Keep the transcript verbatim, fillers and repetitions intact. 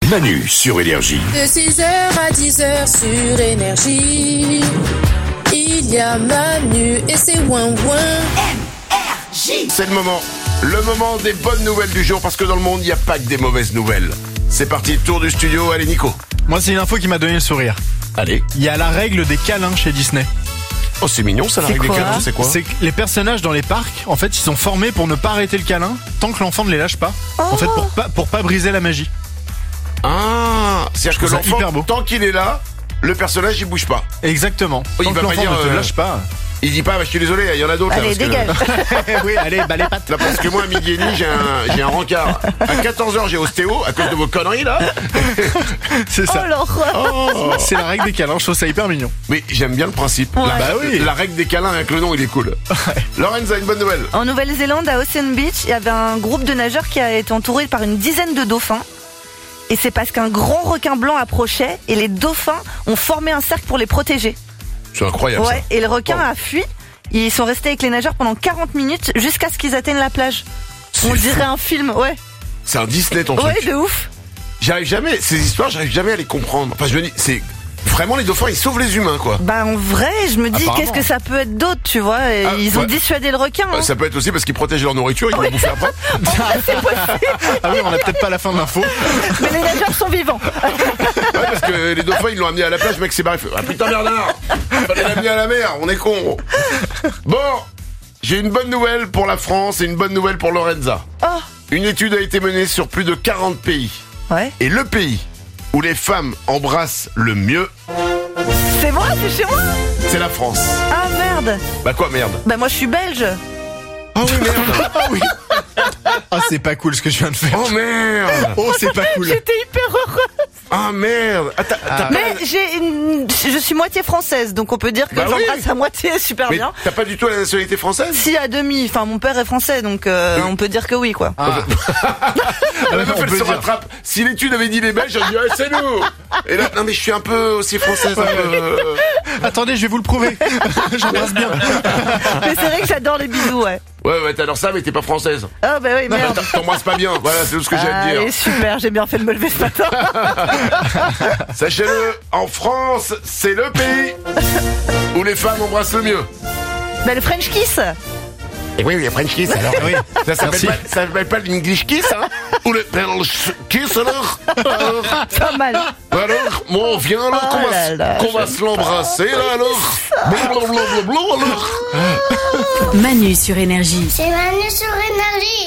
Manu sur Énergie. De six heures à dix heures sur Énergie, il y a Manu et c'est ouin ouin. C'est le moment, le moment des bonnes nouvelles du jour, parce que dans le monde, il n'y a pas que des mauvaises nouvelles. C'est parti, tour du studio, allez Nico. Moi, c'est une info qui m'a donné le sourire. Allez. Il y a la règle des câlins chez Disney. Oh, c'est mignon ça, la C'est règle des quoi câlins, c'est quoi? C'est que les personnages dans les parcs, en fait, ils sont formés pour ne pas arrêter le câlin tant que l'enfant ne les lâche pas. En fait, pour pas, pour pas briser la magie. Ah, c'est-à-dire que trouve ça hyper l'enfant, beau. tant qu'il est là, le personnage il bouge pas. Exactement. Oui, tant il que va pas l'enfant dire, ne te euh, lâche pas. Il dit pas, bah, je suis désolé, il y en a d'autres. Allez, là, parce que- dégage. Oui, allez, bah les pattes. Là, parce que moi, à midi et demi, j'ai un, j'ai un rencard. À quatorze heures, j'ai ostéo, à cause de vos conneries, là. C'est ça. Oh l'horreur. Oh. C'est la règle des câlins, je trouve ça hyper mignon. Mais j'aime bien le principe. La, Bah oui. la règle des câlins avec le nom, il est cool. Lorenz a une bonne nouvelle. En Nouvelle-Zélande, à Ocean Beach, il y avait un groupe de nageurs qui a été entouré par une dizaine de dauphins. Et c'est parce qu'un grand requin blanc approchait et les dauphins ont formé un cercle pour les protéger. C'est incroyable, Ouais, et le requin Oh. a fui. Ils sont restés avec les nageurs pendant quarante minutes jusqu'à ce qu'ils atteignent la plage. ça. On C'est dirait fou. un film, ouais. C'est un Disney, ton Ouais, truc. de ouf. J'arrive jamais, ces histoires, j'arrive jamais à les comprendre. Enfin, je me dis, c'est vraiment les dauphins, ils sauvent les humains, quoi. Bah en vrai, je me dis, Apparemment. qu'est-ce que ça peut être d'autre, tu vois. Et Ah, ils ont ouais. dissuadé le requin. Euh, Hein. Ça peut être aussi parce qu'ils protègent leur nourriture, ils vont bouffer après. Ah oui, on a peut-être pas la fin de l'info. Mais les nageurs sont vivants. Ouais, parce que les dauphins, ils l'ont amené à la plage, le mec s'est barré. Il fait, ah putain, Bernard, fallait l'amener à la mer, on est con. Bon, j'ai une bonne nouvelle pour la France et une bonne nouvelle pour Lorenza. Oh. Une étude a été menée sur plus de quarante pays. Ouais. Et le pays où les femmes embrassent le mieux, C'est moi, c'est chez moi. c'est la France. Ah merde. Bah quoi, merde? Bah moi je suis belge. Oh oui, merde. Ah oui. Ah, c'est pas cool ce que je viens de faire. Oh merde. Oh, c'est pas cool. J'étais hyper heureuse. Ah merde. Ah, t'as- t'as pas- Mais j'ai une... je suis moitié française, donc on peut dire que Bah oui. j'embrasse à moitié super Mais bien. t'as pas du tout la nationalité française? Si à demi, enfin mon père est français, donc euh, on peut dire que oui quoi. Ah. La meuf, on elle peut se dire. rattrape. Si l'étude avait dit les Belges, j'aurais dit, ouais, c'est nous. Et là, non, mais je suis un peu aussi française. un peu, euh, Attendez, je vais vous le prouver. J'embrasse bien. Mais c'est vrai que j'adore les bisous, ouais. Ouais, ouais, t'adores ça, mais t'es pas française. Ah bah oui, merde. T'embrasses pas bien. Voilà, c'est tout ce que j'ai à te Allez, dire. super, j'ai bien fait de me lever ce matin. Sachez-le, en France, c'est le pays où les femmes embrassent le mieux. Bah le French kiss. Et oui, les French kiss, alors. Oui. Ça s'appelle Merci. pas, ça s'appelle pas l'English kiss, hein? Ou le French kiss, alors? Alors, Pas mal. alors, bon, viens, alors, Oh qu'on va, là s- là, qu'on va se l'embrasser, là, alors. Blablabla, alors. Manu sur Énergie. C'est Manu sur Énergie.